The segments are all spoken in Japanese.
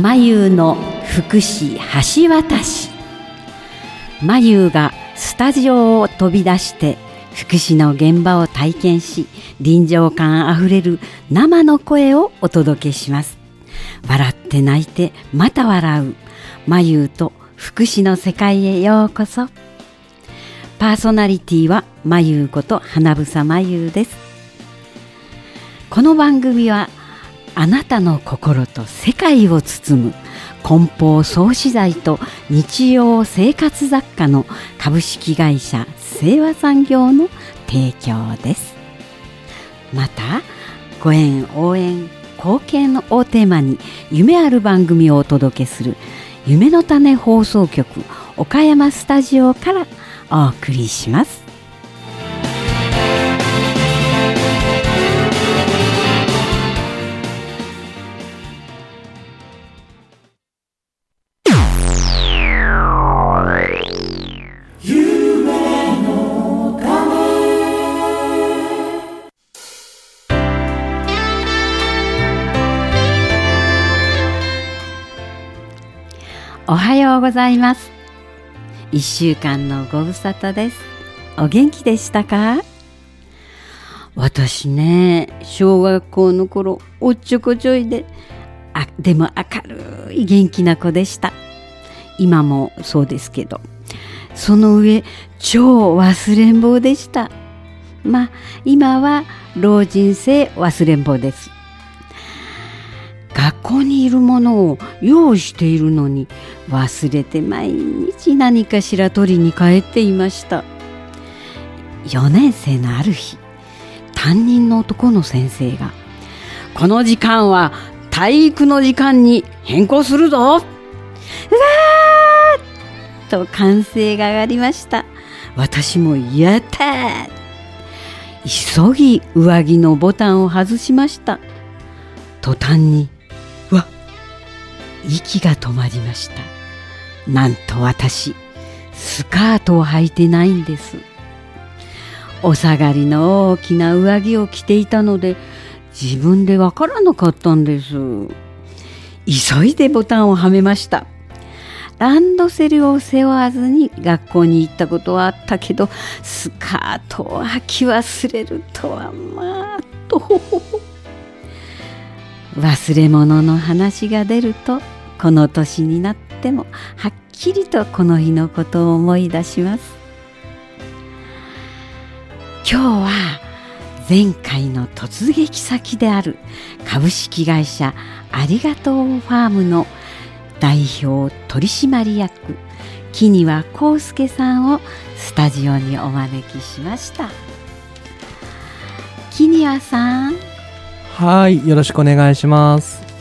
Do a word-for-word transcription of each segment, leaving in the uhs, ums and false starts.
まゆの福祉橋渡し。まゆがスタジオを飛び出して福祉の現場を体験し、臨場感あふれる生の声をお届けします。笑って泣いてまた笑うまゆと福祉の世界へようこそ。パーソナリティはまゆこと花房まゆです。この番組はあなたの心と世界を包む梱包総資材と日用生活雑貨の株式会社清和産業の提供です。またご縁応援貢献をテーマに夢ある番組をお届けする夢の種放送局岡山スタジオからお送りします。おはようございます。いっしゅうかんのご無沙汰です。お元気でしたか？私ね、小学校の頃おっちょこちょいで、あでも明るい元気な子でした。今もそうですけど、その上超忘れん坊でした。まあ今は老人性忘れん坊です。学校にいるものを用意しているのに忘れて毎日何かしら取りに帰っていました。よねん生のある日、担任の男の先生が、この時間は体育の時間に変更するぞ、うわーと歓声が上がりました。私もやったー、急ぎ上着のボタンを外しました。途端にわ息が止まりました。なんと私スカートを履いてないんです。お下がりの大きな上着を着ていたので自分でわからなかったんです。急いでボタンをはめました。ランドセルを背負わずに学校に行ったことはあったけど、スカートを履き忘れるとはまあと忘れ物の話が出ると、この年になってもはっきりとこの日のことを思い出します。今日は前回の突撃先である株式会社ありがとうファームの代表取締役木庭康介さんをスタジオにお招きしました。木庭さん、 はい、よろしくお願いします。 はい、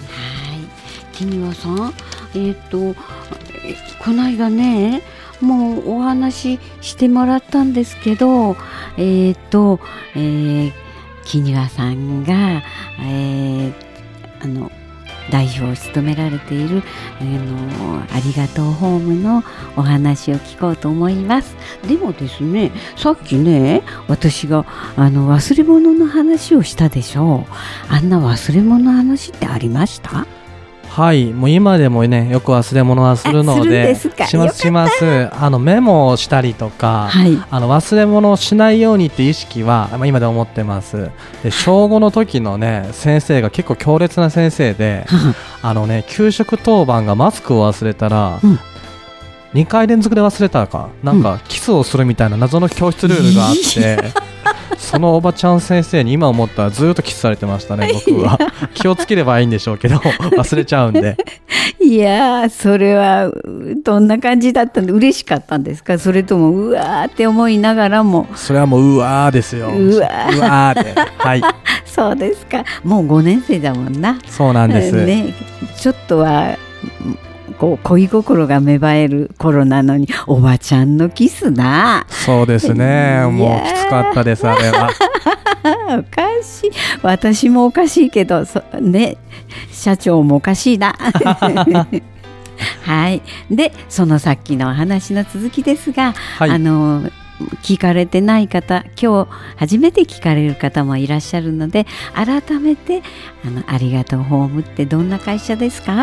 木庭さん、えっとこの間ね、もうお話ししてもらったんですけど、えっと、えー、木庭さんが、えー、あの代表を務められている、えー、のありがとうホームのお話を聞こうと思います。でもですね、さっきね、私があの忘れ物の話をしたでしょう。あんな忘れ物の話ってありました？ はい、もう今でもね、よく忘れ物はするので、 するんですか？ しますします。あのメモをしたりとか、はい、あの忘れ物をしないようにって意識は、まあ、今でも持ってます。で、小ごの時のね、先生が結構強烈な先生であのね、給食当番がマスクを忘れたら、うん、にかい連続で忘れたかなんかキスをするみたいな謎の教室ルールがあって、うん、そのおばちゃん先生に今思ったらずっとキスされてましたね。僕は気をつければいいんでしょうけど忘れちゃうんで。 いやー、それはどんな感じだったんで、嬉しかったんですか？それともうわーって思いながらも。 それはもううわーですよ。 うわー、 うわーで、はい。 そうですか。もうごねん生だもんな。 そうなんです、 ね、ちょっとはこう恋心が芽生える頃なのに、おばちゃんのキスな。 そうですね、もうきつかったです、あれは。 おかしい、私もおかしいけど、そね、社長もおかしいな。はい。で、そのさっきのお話の続きですが、はい、あの聞かれてない方、今日初めて聞かれる方もいらっしゃるので、改めて あのありがとうホームってどんな会社ですか？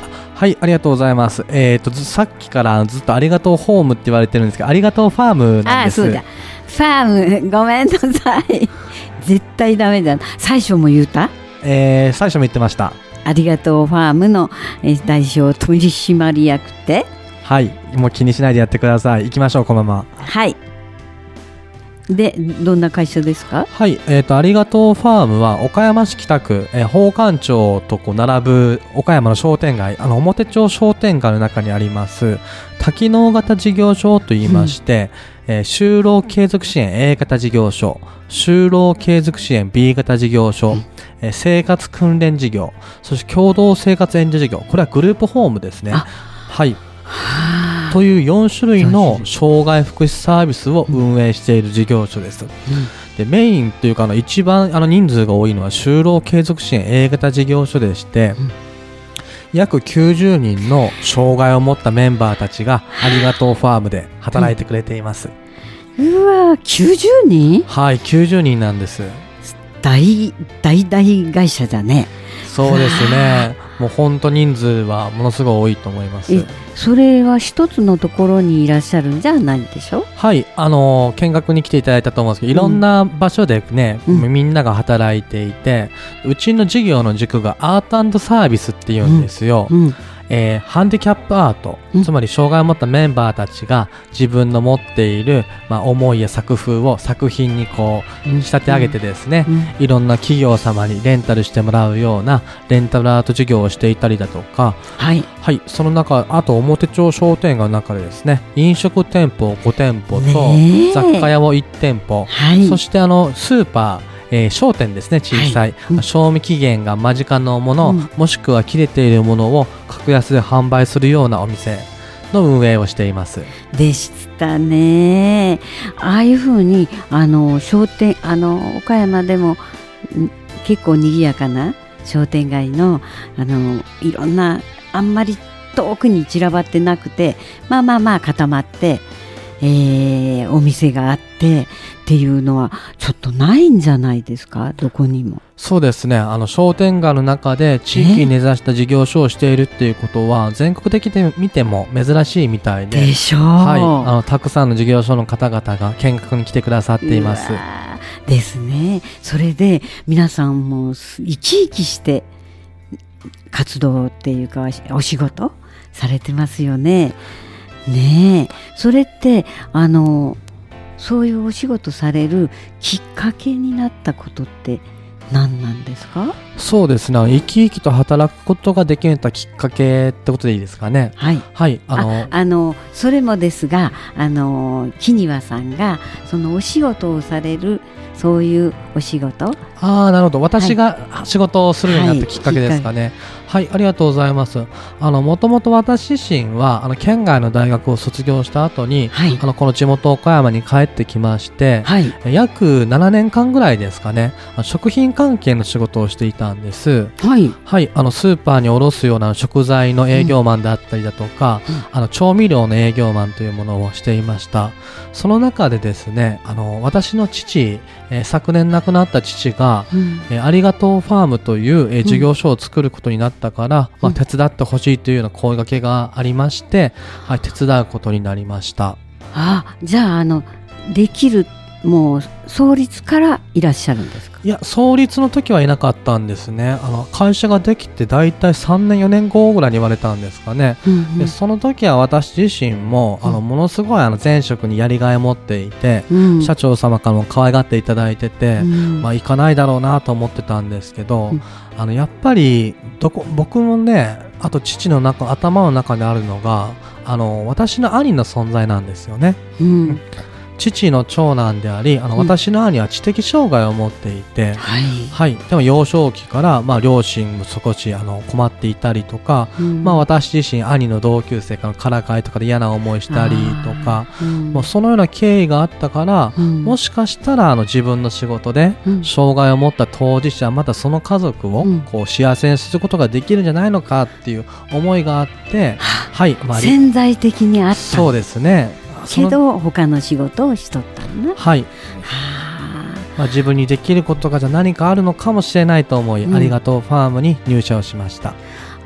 はい、ありがとうございます。えーと、さっきからずっとありがとうホームって言われてるんですけど、ありがとうファームなんです。 あ、そうだ。ファーム、ごめんなさい。絶対ダメだ。最初も言うた？ えー、最初も言ってました。 ありがとうファームの代表取締役って？ はい、もう気にしないでやってください。行きましょう、このまま。 はい。で、どんな会社ですか？ はい、えーと、ありがとうファームは岡山市北区、えー、宝冠町とこう並ぶ岡山の商店街、あの表町商店街の中にあります多機能型事業所といいまして、うん、えー、就労継続支援 A 型事業所、就労継続支援 B 型事業所、うん、えー、生活訓練事業、そして共同生活援助事業、これはグループホームですね。はい。というよん種類の障害福祉サービスを運営している事業所です。うん、でメインというかあの一番あの人数が多いのは就労継続支援 A 型事業所でして、うん、約きゅうじゅうにんの障害を持ったメンバーたちがありがとうファームで働いてくれています。 うん、うわ、きゅうじゅうにん？ はい、きゅうじゅうにんなんです。 大大大会社だね。 そうですね。もう本当人数はものすごい多いと思います。 え、それは一つのところにいらっしゃるんじゃないでしょ？ はい、あの見学に来ていただいたと思うんですけど、いろんな場所でね、うん、みんなが働いていて、うちの事業の軸がアート&サービスっていうんですよ。うんうん、えー、ハンディキャップアート、うん、つまり障害を持ったメンバーたちが自分の持っている、まあ、思いや作風を作品にこう仕立て上げてですね、うんうん、いろんな企業様にレンタルしてもらうようなレンタルアート事業をしていたりだとか、はい、はい、その中、あと表町商店街の中でですね、飲食店舗ご店舗と雑貨屋をいち店舗、はい、そしてあのスーパー、えー、商店ですね、小さい、はい、賞味期限が間近のもの、うん、もしくは切れているものを格安で販売するようなお店の運営をしています。 でしたね。ああいうふうにあの商店、あの岡山でも結構賑やかな商店街の、あのいろんなあんまり遠くに散らばってなくて、まあまあまあ固まって、えー、お店があってっていうのはちょっとないんじゃないですか、どこにも。 そうですね、あの商店街の中で地域に根ざした事業所をしているっていうことは全国的で見ても珍しいみたいで、 でしょう、 はい、あのたくさんの事業所の方々が見学に来てくださっています。 ですね。それで皆さんも生き生きして活動っていうかお仕事されてますよね。ねえ、それってあのそういうお仕事されるきっかけになったことって何なんですか？ そうですね、生き生きと働くことができるきっかけってことでいいですかね。はい、はい、あのああのそれもですが、あの木庭さんがそのお仕事をされるそういうお仕事、 ああ、なるほど、私が仕事をするようになったきっかけですかね。はい、はい、ありがとうございます。あのもともと私自身はあの県外の大学を卒業した後に、はい、あのこの地元岡山に帰ってきまして、はい、約ななねんかんぐらいですかね、食品関係の仕事をしていたんです。はい、はい、あのスーパーに卸すような食材の営業マンであったりだとか、うんうん、あの調味料の営業マンというものをしていました。その中でですね、あの私の父、えー、昨年亡くなった父が、うん、えー、ありがとうファームという、えー、事業所を作ることになったから、うん、まあ、手伝ってほしいというような声掛けがありまして、はい、手伝うことになりました。 あ、じゃあ、あのできる、もう創立からいらっしゃるんですか？ いや、創立の時はいなかったんですね。あの会社ができてだいたいさんねんよねんごぐらいに言われたんですかね。うんうん、でその時は私自身も、うん、あのものすごいあの前職にやりがいを持っていて、うん、社長様からも可愛がっていただいてて、うん、まあ、行かないだろうなと思ってたんですけど、うん、あのやっぱりどこ僕もね、あと父の中頭の中にあるのが、あの私の兄の存在なんですよね。うん、父の長男であり、あの、うん、私の兄は知的障害を持っていて、はいはい、でも幼少期から、まあ、両親も少しあの困っていたりとか、うん、まあ、私自身兄の同級生からからかいとかで嫌な思いしたりとか、うん、もうそのような経緯があったから、うん、もしかしたらあの自分の仕事で障害を持った当事者、またその家族をこう幸せにすることができるんじゃないのかっていう思いがあって、 はい、まあ、潜在的にあった。 そうですね。 けど他の仕事をしとったんだ。 はい、はあ、まあ、自分にできることがじゃ何かあるのかもしれないと思い、うん、ありがとうファームに入社をしました。 あ、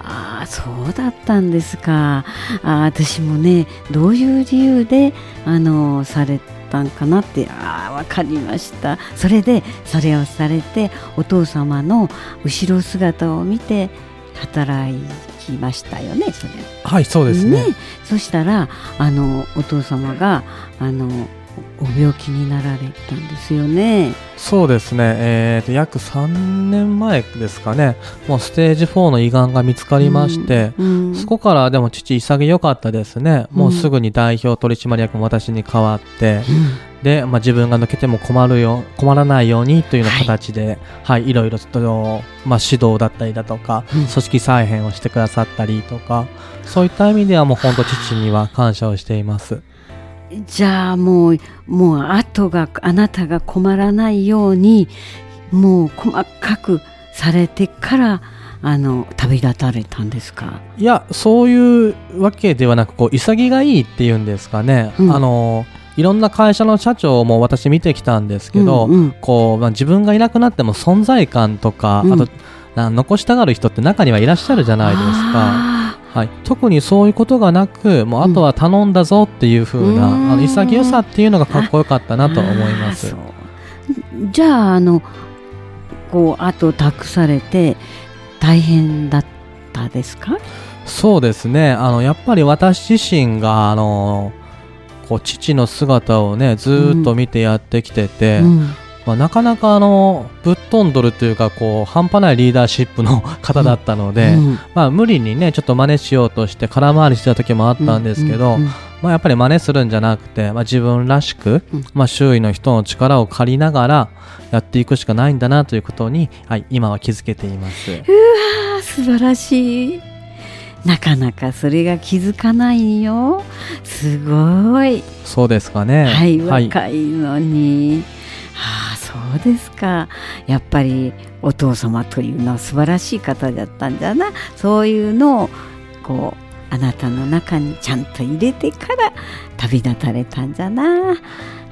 あ、そうだったんですか。あ、私もね、どういう理由であのされたんかなって、あ、分かりました。それでそれをされて、お父様の後ろ姿を見て働きましたよね。それはい、そうですね。 ね、そしたらあのお父様があのお病気になられたんですよね。 そうですね、えー、と約さんねんまえですかね。もうステージフォーの胃がんが見つかりまして、うんうん、そこからでも父潔かったですね、うん、もうすぐに代表取締役も私に代わって、うん、で、まあ、自分が抜けても困るよ困らないようにというような形で、はいはい、いろいろと、まあ、指導だったりだとか、うん、組織再編をしてくださったりとか、そういった意味ではもう本当父には感謝をしています。 じゃあもうもう後があなたが困らないようにもう細かくされてからあの旅立たれたんですか？ いや、そういうわけではなく、こう潔がいいっていうんですかね、うん、あのいろんな会社の社長も私見てきたんですけど、うんうん、こうまあ、自分がいなくなっても存在感とか、うん、あとな残したがる人って中にはいらっしゃるじゃないですか。はい、特にそういうことがなく、もうあとは頼んだぞっていう風な、うん、あの潔さっていうのがかっこよかったなと思います。 じゃあ、あのこう後託されて大変だったですか？ そうですね、あのやっぱり私自身があのこう父の姿をねずっと見てやってきてて、うんうんまあ、なかなかあのぶっ飛んどるというかこう半端ないリーダーシップの方だったので、うんまあ、無理にねちょっと真似しようとして空回りしてた時もあったんですけど、うんうんうんまあ、やっぱり真似するんじゃなくて、まあ、自分らしく、うんまあ、周囲の人の力を借りながらやっていくしかないんだなということに、はい、今は気づけています。うわー、素晴らしい。なかなかそれが気づかないよ。すごい。 そうですかね。 はい、若いのに、はあ、そうですか。やっぱりお父様というのは素晴らしい方だったんだな。そういうのをこうあなたの中にちゃんと入れてから旅立たれたんじゃな。はあ、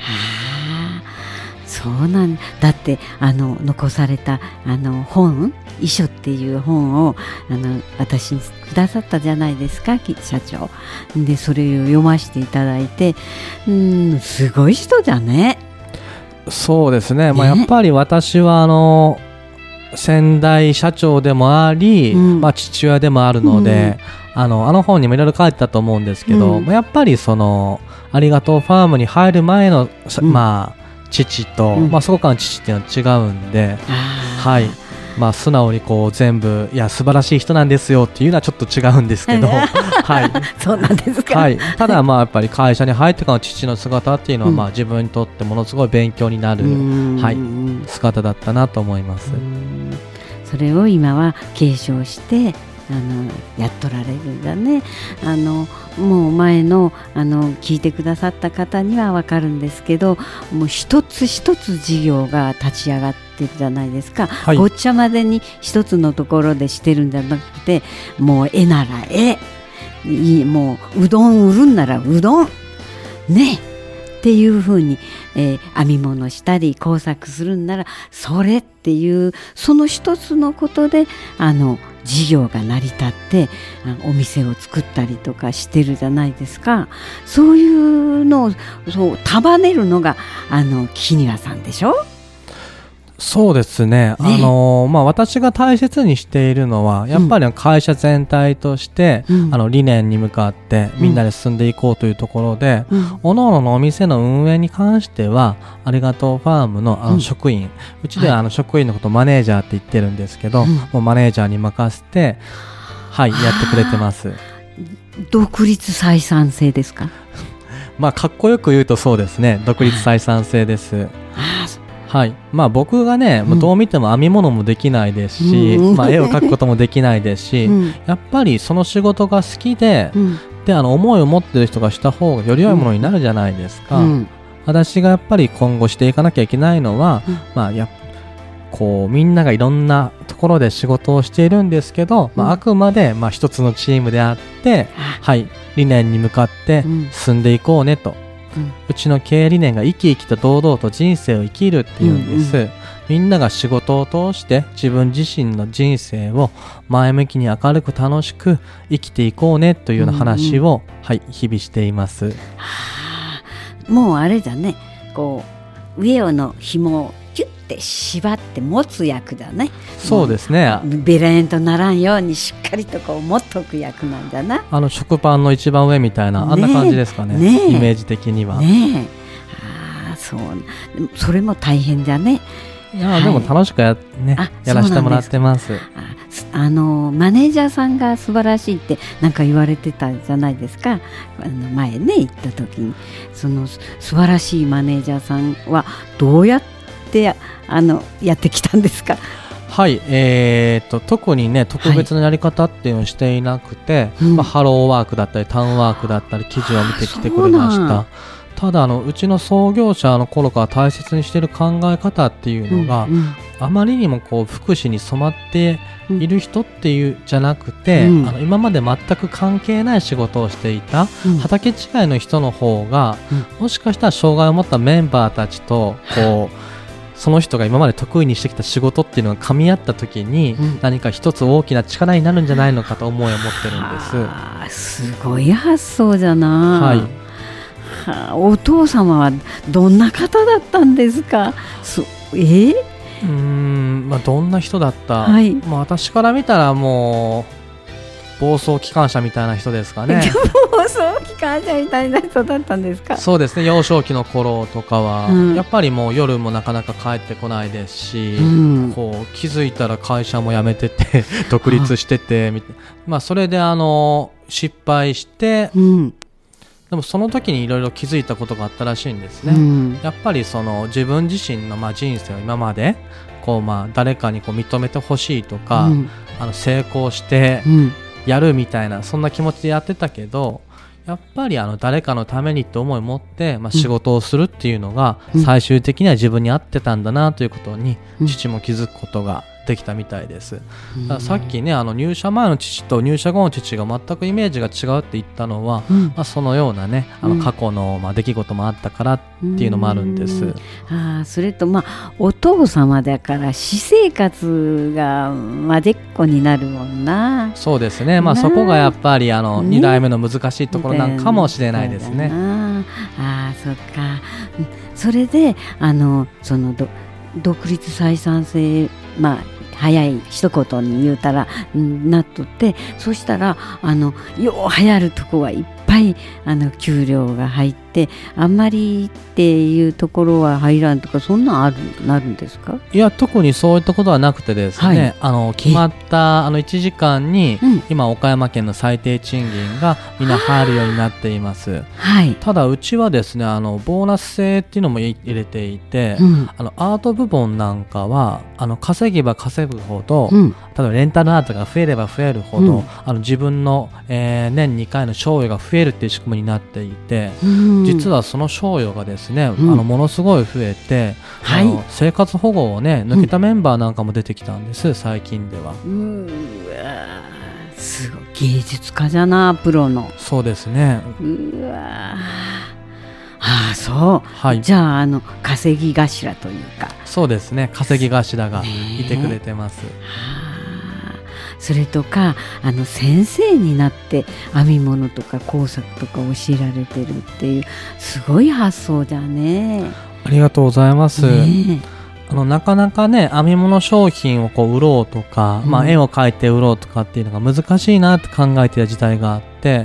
そうなんだ。だってあの残されたあの本、遺書っていう本をあの私にくださったじゃないですか、社長で。それを読ませていただいて、うん、すごい人だね。 そうですね、まあ、やっぱり私はあの先代社長でもあり、うんまあ、父親でもあるので、うん、あのあの本にもいろいろ書いてたと思うんですけど、うん、やっぱりそのありがとうファームに入る前の、うんまあ、父と、うんまあ、そこからの父っていうのは違うんで、はいまあ、素直にこう全部いや素晴らしい人なんですよっていうのはちょっと違うんですけどはい、 そうなんですか、 はい、ただまあやっぱり会社に入ってからの父の姿っていうのはまあ自分にとってものすごい勉強になる、はい、姿だったなと思います。 それを今は継承してあのやっとられるんだね。あのもう前 の, あの聞いてくださった方には分かるんですけど、もう一つ一つ事業が立ち上がってるじゃないですか、はい、ごっちゃまでに一つのところでしてるんじゃなくて、もう絵なら絵、もううどん売るんならうどんねっていう風に、えー、編み物したり工作するんならそれっていう、その一つのことであの事業が成り立ってお店を作ったりとかしてるじゃないですか。そういうのをそう束ねるのがあの木庭さんでしょ。 そうですね、ね、あのまあ、私が大切にしているのはやっぱり会社全体として、うん、あの理念に向かってみんなで進んでいこうというところで、うん、各々のお店の運営に関してはありがとうファーム の, あの職員、うん、うちではあの職員のことをマネージャーって言ってるんですけど、はい、もうマネージャーに任せて、はい、やってくれてます。 独立採算制ですか？ まあかっこよく言うとそうですね、独立採算制です。はいまあ、僕がね、うん、どう見ても編み物もできないですし、うんまあ、絵を描くこともできないですし、うん、やっぱりその仕事が好きで、うん、であの思いを持っている人がした方がより良いものになるじゃないですか、うん、私がやっぱり今後していかなきゃいけないのは、うんまあ、やこうみんながいろんなところで仕事をしているんですけど、まあ、あくまでまあ一つのチームであって、はい、理念に向かって進んでいこうねと、うん、うちの経営理念が生き生きと堂々と人生を生きるっていうんです、うんうん、 みんなが仕事を通して自分自身の人生を前向きに明るく楽しく生きていこうねというような話を、うんうん、はい、日々しています。はあ、もうあれだね、こう上の紐をキュッて縛って持つ役だね。 そうですね。 ベレンとならんようにしっかりとこう持っとく役なんだな。 あの食パンの一番上みたいな、ね、あんな感じですかね、ねイメージ的には。 ねえ、ああ、そう、それも大変だね。 いや、はい、でも楽しく や,、ね、やらせてもらってます。 ああのマネージャーさんが素晴らしいってなんか言われてたじゃないですか。あの前ね行った時に、その素晴らしいマネージャーさんはどうやってあのやってきたんですか？ はい、えー、と特にね特別なやり方っていうのをしていなくて、はい、まあ、ハローワークだったりタウンワークだったり記事を見てきてくれました。ただあのうちの創業者の頃から大切にしている考え方っていうのが、うんうん、あまりにもこう福祉に染まっている人っていうじゃなくて、うん、あの今まで全く関係ない仕事をしていた、うん、畑違いの人の方が、うん、もしかしたら障害を持ったメンバーたちとこうその人が今まで得意にしてきた仕事っていうのが噛み合った時に、うん、何か一つ大きな力になるんじゃないのかと思いを持ってるんです。 すごい発想じゃな。 はい、 はあ、お父様はどんな方だったんですか？そえー、 うーん、まあ、どんな人だった、 はい、 まあ、私から見たらもう暴走機関車みたいな人ですかね。 暴走機関車みたいな人だったんですか？ そうですね。幼少期の頃とかは、うん、やっぱりもう夜もなかなか帰ってこないですし、うん、こう気づいたら会社も辞めてて独立しててみたいな、まあ、それであの失敗して、うん、でもその時にいろいろ気づいたことがあったらしいんですね、うん、やっぱりその自分自身のまあ人生を今までこうまあ誰かにこう認めてほしいとか、うん、あの成功してやるみたいな、そんな気持ちでやってたけど、やっぱりあの誰かのためにって思いを持って、まあ、仕事をするっていうのが最終的には自分に合ってたんだなということに父も気づくことができたみたいです。だからさっきね、あの入社前の父と入社後の父が全くイメージが違うって言ったのは、うん、まあ、そのようなね、あの過去のまあ出来事もあったからっていうのもあるんです。 あ、それとまあお父様だから私生活がまでっこになるもんな。 そうですね、まあ、そこがやっぱりあのに代目の難しいところなんかもしれないですね。 ああ、そっか。それであのそのど独立採算性、まあ早い一言に言うたら、うん、なっとって、そしたらあのよう流行るとこはいっぱいあの給料が入って、あんまりっていうところは入らんとか、そんなんあるなるんですか？ いや、特にそういったことはなくてですね、はい、あの決まったあのいちじかんに、うん、今岡山県の最低賃金がみんな入るようになっています、はい、ただうちはですね、あのボーナス制っていうのも入れていて、うん、あのアート部門なんかはあの稼げば稼ぐほど、うん、例えばレンタルアートが増えれば増えるほど、うん、あの自分の、えー、年にかいの賞与が増えるっていう仕組みになっていて、うん、実はその賞与がですね、うん、あのものすごい増えて、はい、あの生活保護をね抜けたメンバーなんかも出てきたんです、うん、最近では。うわ、すごい芸術家じゃな、プロの。 そうですね。 うわ、ああ、そう、はい、じゃあ、あの稼ぎ頭というか。 そうですね、稼ぎ頭がいてくれてます、ね、 それとかあの先生になって編み物とか工作とか教えられてるっていうすごい発想だね。 ありがとうございます、ね、あのなかなかね編み物商品をこう売ろうとか、うん、まあ、絵を描いて売ろうとかっていうのが難しいなって考えていた時代があって、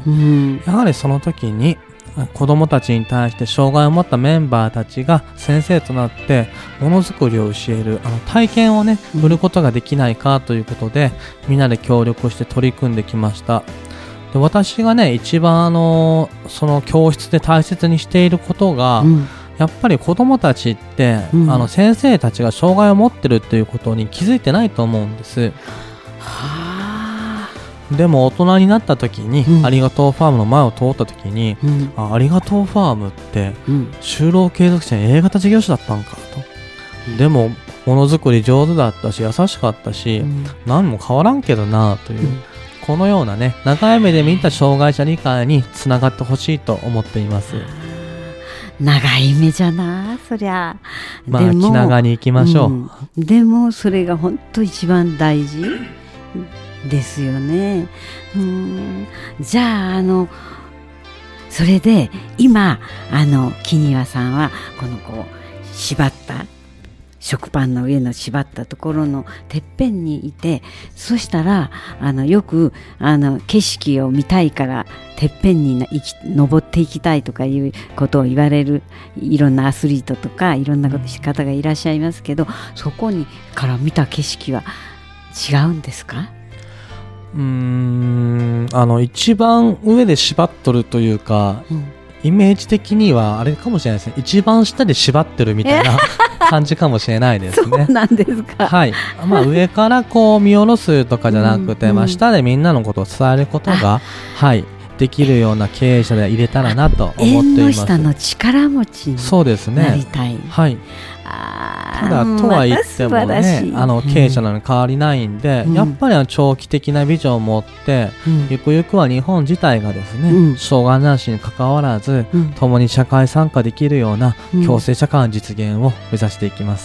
うん、やはりその時に子どもたちに対して障害を持ったメンバーたちが先生となってものづくりを教えるあの体験をね売ることができないかということで、みんなで協力して取り組んできました。で、私がね一番あのその教室で大切にしていることが、うん、やっぱり子どもたちって、うん、あの先生たちが障害を持ってるっていうことに気づいてないと思うんです。はあ。でも大人になった時に、うん、ありがとうファームの前を通った時に、うん、あ, ありがとうファームって、うん、就労継続者 A 型事業所だったんかと、うん、でもものづくり上手だったし優しかったし、うん、何も変わらんけどなという、うん、このようなね長い目で見た障害者理解につながってほしいと思っています。 長い目じゃな、そりゃまあ気長に行きましょう、うん、 でもそれが本当一番大事ですよね。うん、じゃああのそれで今あの木庭さんはこのこう縛った食パンの上の縛ったところのてっぺんにいて、そしたらあのよくあの景色を見たいからてっぺんに行き登っていきたいとかいうことを言われるいろんなアスリートとかいろんな方がいらっしゃいますけど、そこにから見た景色は違うんですか？ うーんあの一番上で縛っとるというか、うん、イメージ的にはあれかもしれないですね、一番下で縛ってるみたいな感じかもしれないですね。 そうなんですか。 はい、まあ、上からこう見下ろすとかじゃなくて、うんうん、まあ、下でみんなのことを伝えることが、はい、できるような経営者で入れたらなと思っています。 縁の下の力持ちになりたい。 はい、ただとは言ってもね、あの経営者なのに変わりないんで、うん、やっぱり長期的なビジョンを持って、うん、ゆくゆくは日本自体がですね、うん、障害男子に関わらず、うん、共に社会参加できるような共生社会の実現を目指していきます。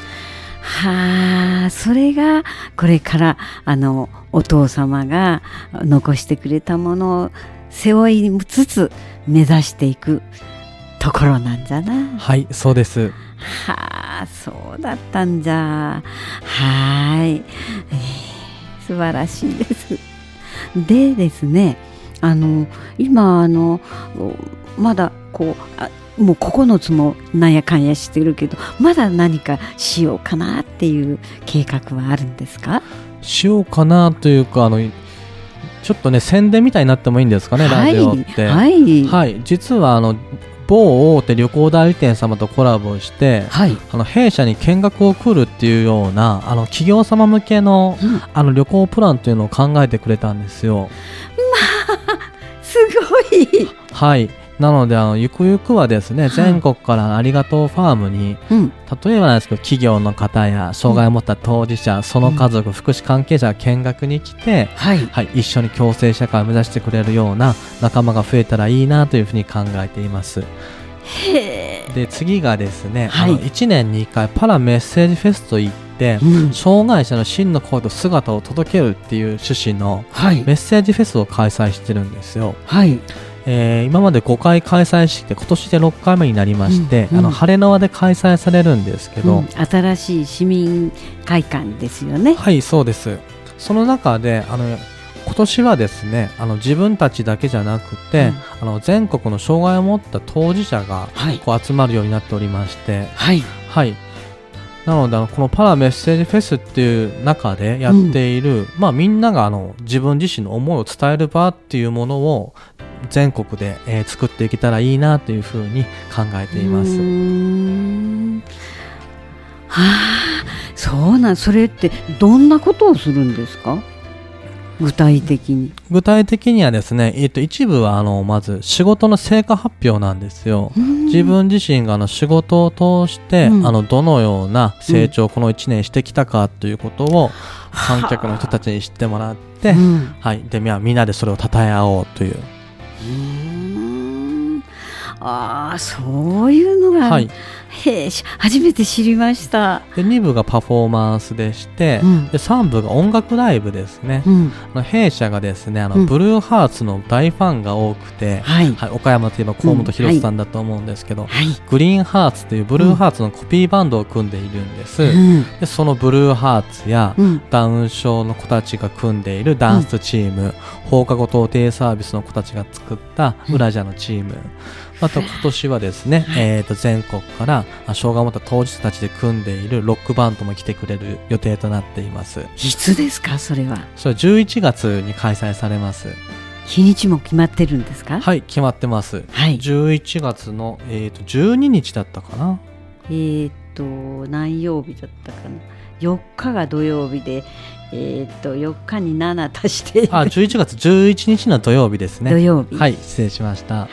はあ、それがこれからあのお父様が残してくれたものを背負いつつ目指していくところなんじゃな。 はい、そうです。 はあ、そうだったんじゃ。はい、えー、素晴らしいです。でですね、あの今あのまだこうあもうここのつもなんやかんやしてるけど、まだ何かしようかなっていう計画はあるんですか？ しようかなというか、あのちょっとね宣伝みたいになってもいいんですかね、はい、ラジオって、はいはい、実はあの某大手旅行代理店様とコラボして、はい、あの弊社に見学を来るっていうようなあの企業様向けの、うん、あの旅行プランというのを考えてくれたんですよ。 まあすごい。 はい、なのであのゆくゆくはですね、全国からありがとうファームに、うん、例えばなんですけど企業の方や障害を持った当事者、うん、その家族、うん、福祉関係者が見学に来て、はいはい、一緒に共生社会を目指してくれるような仲間が増えたらいいなというふうに考えています。へー。で次がですね、はい、あのいちねんにいっかいパラメッセージフェスといって、うん、障害者の真の声と姿を届けるっていう趣旨のメッセージフェスを開催してるんですよ。はい、えー、今までごかい開催して今年でろっかいめになりまして、うんうん、あの晴れの輪で開催されるんですけど、うん、 新しい市民会館ですよね。 はい、そうです。その中であの今年はですね、あの自分たちだけじゃなくて、うん、あの全国の障害を持った当事者がこう集まるようになっておりまして、はい、はい、なのであのこのパラメッセージフェスっていう中でやっている、うん、まあみんながあの自分自身の思いを伝える場っていうものを全国で、えー、作っていけたらいいなというふうに考えています。うーん、 はあ、そうなん。それってどんなことをするんですか？具体的に。 具体的にはですね、えー、と一部はあのまず仕事の成果発表なんですよ。自分自身があの仕事を通して、うん、あのどのような成長をこのいちねんしてきたかということを観客の人たちに知ってもらって、うん、はい、でみんなでそれを称え合おうという。うーん、ああ、そういうのが、はい、へー、初めて知りました。 でに部がパフォーマンスでして、うん、でさん部が音楽ライブですね。うん、あの弊社がですね、あの、うん、ブルーハーツの大ファンが多くて、はいはい、岡山といえば河本博さんだと思うんですけど、うん、はい、グリーンハーツというブルーハーツのコピーバンドを組んでいるんです、うん、でそのブルーハーツや、うん、ダウン症の子たちが組んでいるダンスチーム、うん、放課後等デイサービスの子たちが作ったウラジャのチーム、うん、また今年はですね、えー、と全国から障害を持った当事者たちで組んでいるロックバンドも来てくれる予定となっています。 いつですか、それは？ それはじゅういちがつに開催されます。 日にちも決まってるんですか？ はい、決まってます、はい、じゅういちがつの、えー、とじゅうににちだったかな。 えーと何曜日だったかな。よっかが土曜日で、えー、とよっかになな足してあじゅういちがつじゅういちにちの土曜日ですね。 土曜日、 はい、失礼しました。はい、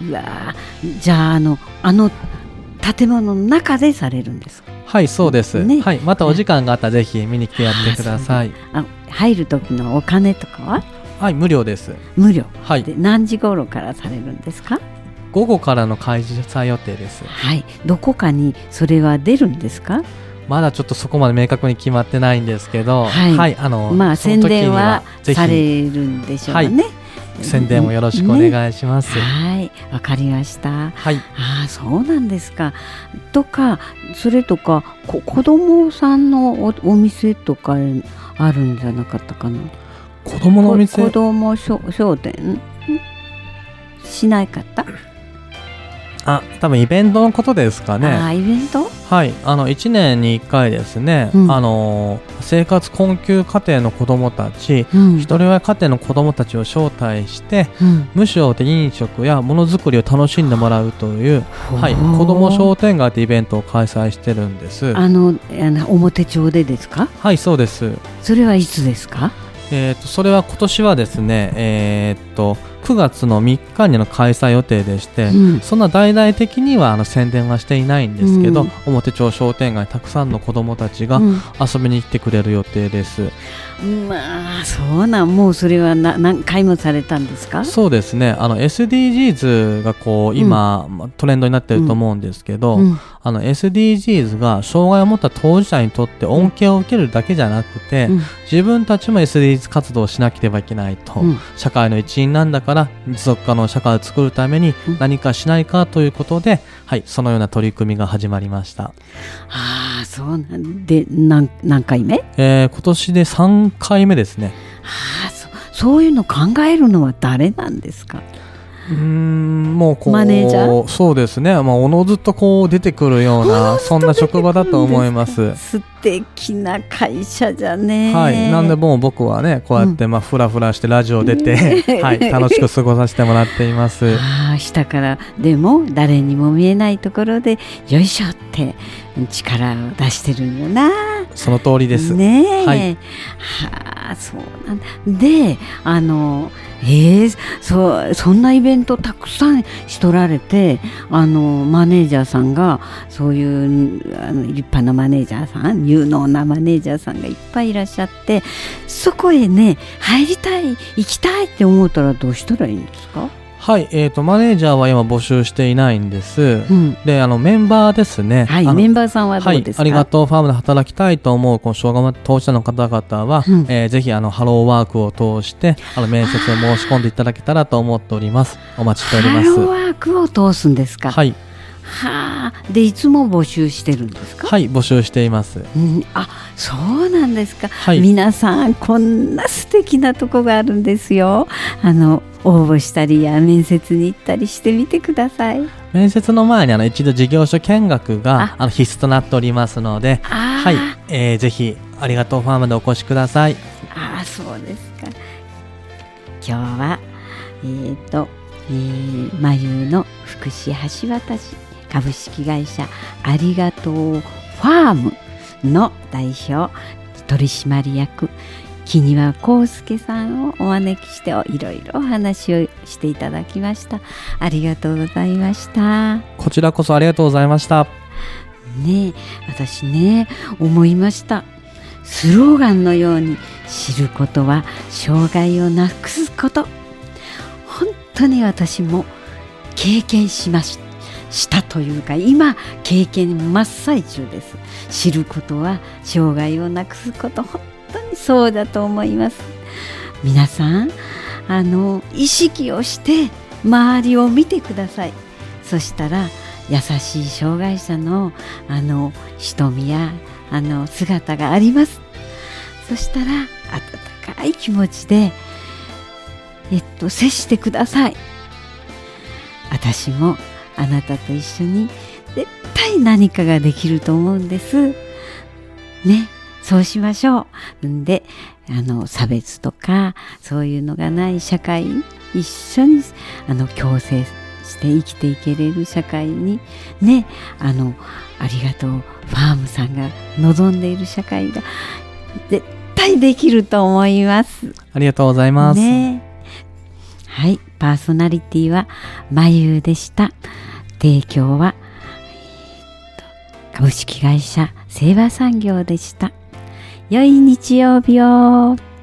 うわ、じゃああのあの建物の中でされるんですか？ はい、そうです、ね、はい、またお時間があったらぜひ見に来てやってください。 あ、入る時のお金とかは？ はい、無料です。 無料、はい、で何時頃からされるんですか？ 午後からの開催予定です。 はい、どこかにそれは出るんですか？ まだちょっとそこまで明確に決まってないんですけど、 はい、 はい、あのまあ宣伝はされるんでしょうね。はい、 宣伝もよろしくお願いします。 ね、はい、わかりました。 はい、 ああ、そうなんですか。とか、それとか、こ子供さんの お, お店とかあるんじゃなかったかな。 子供のお店、 子供商店しないかった？ あ、多分イベントのことですかね。 あ、イベント？ はい、あのいちねんにいっかいですね、うん、あの生活困窮家庭の子どもたち、うん、一人親家庭の子どもたちを招待して、うん、無償で飲食やものづくりを楽しんでもらうという、はい、子ども商店街というイベントを開催してるんです。 あの、あの表町でですか？ はい、そうです。 それはいつですか？ えー、とそれは今年はですね、えー、とくがつのみっかにの開催予定でして、うん、そんな大々的にはあの宣伝はしていないんですけど、うん、表町商店街たくさんの子どもたちが遊びに来てくれる予定です。 うん、まあそうなん、もうそれはな何回もされたんですか？ そうですね、あの エスディージーズ がこう今、うん、トレンドになってると思うんですけど、うん、あの エスディージーズ が障害を持った当事者にとって恩恵を受けるだけじゃなくて、うん、自分たちも エスディージーズ 活動をしなければいけないと、うん、社会の一員なんだから持続可能社会を作るために何かしないかということで、うん、はい、そのような取り組みが始まりました。 ああ、そうなんで、何、何回目？ えー、今年でさんかいめですね。 ああ、そ、そういうの考えるのは誰なんですか？ うーん、もうこうマネージャー？ そうですね、まあ、おのずとこう出てくるようなそんな職場だと思います。 素敵な会社じゃね。 はい、なんでもう僕はねこうやってまあフラフラしてラジオ出て、うん、はい、楽しく過ごさせてもらっています。 ああ、下からでも誰にも見えないところでよいしょって力を出してるんよな。 その通りですねえ、 はい、 はあ、そうなんだ。で、あのえー、そ, そんなイベントたくさんしとられて、あのマネージャーさんがそういうあの立派なマネージャーさん、有能なマネージャーさんがいっぱいいらっしゃって、そこへね入りたい、行きたいって思ったらどうしたらいいんですか？ はい、えーと、マネージャーは今募集していないんです、うん、で、あのメンバーですね、 はい、メンバーさんはどうですか？ はい、ありがとうファームで働きたいと思うこの障害当事者の方々は、うん、えー、ぜひあのハローワークを通してあの面接を申し込んでいただけたらと思っております。お待ちしております。 ハローワークを通すんですか？ はい。 はあ、でいつも募集してるんですか？ はい、募集しています、 うん、あ、そうなんですか、はい、皆さんこんな素敵なとこがあるんですよ。あの応募したりや面接に行ったりしてみてください。 面接の前にあの一度事業所見学がああの必須となっておりますので、はい、えー、ぜひありがとうファームでお越しください。 あ、そうですか。今日はえーと、えー、まゆの福祉橋渡し株式会社ありがとうファームの代表取締役木庭康介さんをお招きしていろいろお話をしていただきました。ありがとうございました。 こちらこそありがとうございました。 ねえ、私ね思いました。スローガンのように知ることは障害をなくすこと。本当に私も経験しましたしたというか今経験真っ最中です。知ることは障害をなくすこと、本当にそうだと思います。皆さんあの意識をして周りを見てください。そしたら優しい障害者のあの瞳やあの姿があります。そしたら温かい気持ちでえっと接してください。私もあなたと一緒に絶対何かができると思うんですね。そうしましょう。んであの差別とかそういうのがない社会、一緒にあの共生して生きていけれる社会にね、あのありがとうファームさんが望んでいる社会が絶対できると思います。 ありがとうございます、 ね、はい、パーソナリティはまゆでした。提供は、えー、株式会社清和産業でした。良い日曜日を。